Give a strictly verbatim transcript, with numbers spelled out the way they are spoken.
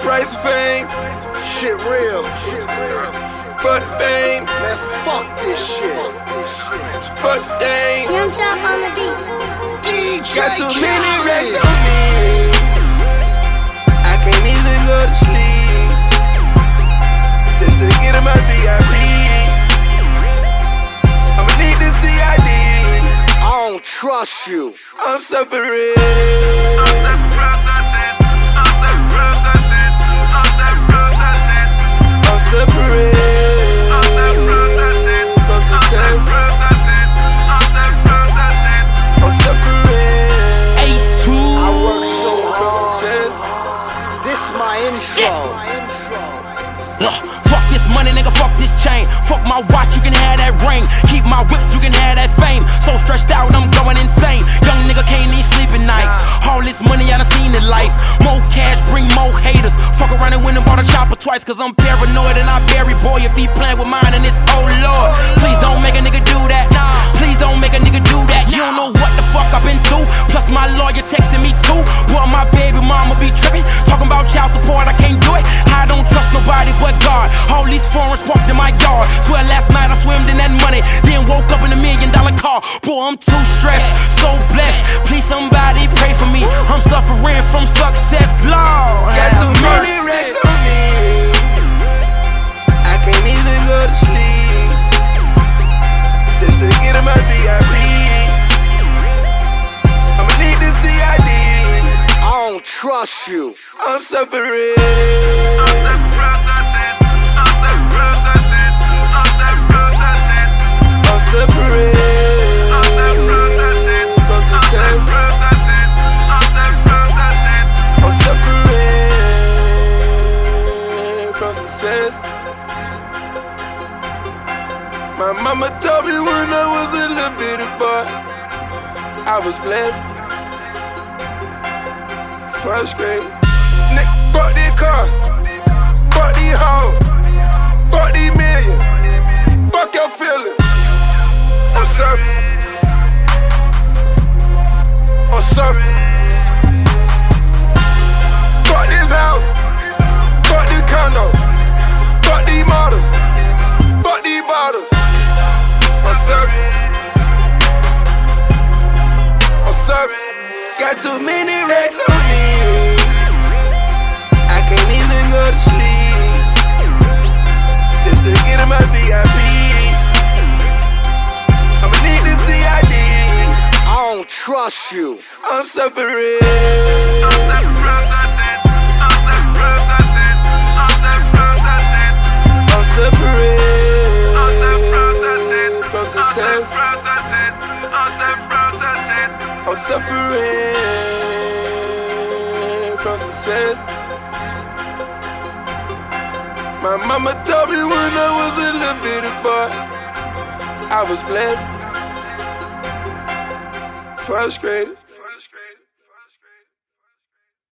price of fame. Shit real. Shit real. Fuck the fame. Man, fuck this shit. Fuck the dame. Young Chop on the beat. D J Got too Khaled. many racks on me. I can't even go to sleep just to get in my V I P. I'ma need the C I D. I don't trust you. I'm suffering. I'm suffering from success. I'm suffering. I work so hard. Success. This my intro. Ugh, fuck this money, nigga, fuck this chain. Fuck my watch, you can have that ring. Keep my whips, you can have that fame. So stressed out, I'm going insane. Young nigga can't even sleep at night. All this money I done seen in life. More cash, bring more haters. Fuck around and win and bought a chopper twice. Cause I'm paranoid and I bury boy if he playing with mine and it's oh lord. Please don't make a nigga do that. Please don't make a nigga do that. You don't know what the fuck I've been through. Plus my lawyer texting me too. Boy, my baby mama be tripping. Talking about child support, I can't do it. I don't trust nobody but God. All these foreigns parked in my yard. Swear last night I swimmed in that money, then woke up in a million dollar car. Boy, I'm too stressed, so blessed. Please somebody pray for me. I'm suffering from success, Lord. Got too many racks on me. I can't even go to sleep just to get in my V I P. I'ma need the C I D. I don't trust you. I'm suffering. I'm suffering from success. I'm suffering from success. My mama told me when I was a little bitty boy, I was blessed. First grade. Nick, fuck this car. Fuck these hoes. Fuck these millions. Fuck your feelings. I'm surfing. I'm surfing. Fuck this house. Fuck this condo. Fuck these models. Fuck these bottles. I'm surfing. I'm surfing. Got too many racks on me. I can't even go to sleep just to get in my V I P. I'ma need the C I D. I don't trust you. I'm suffering. I'm suffering from success. I'm suffering from success. My mama told me when I was a little bitty boy, I was blessed. First grade.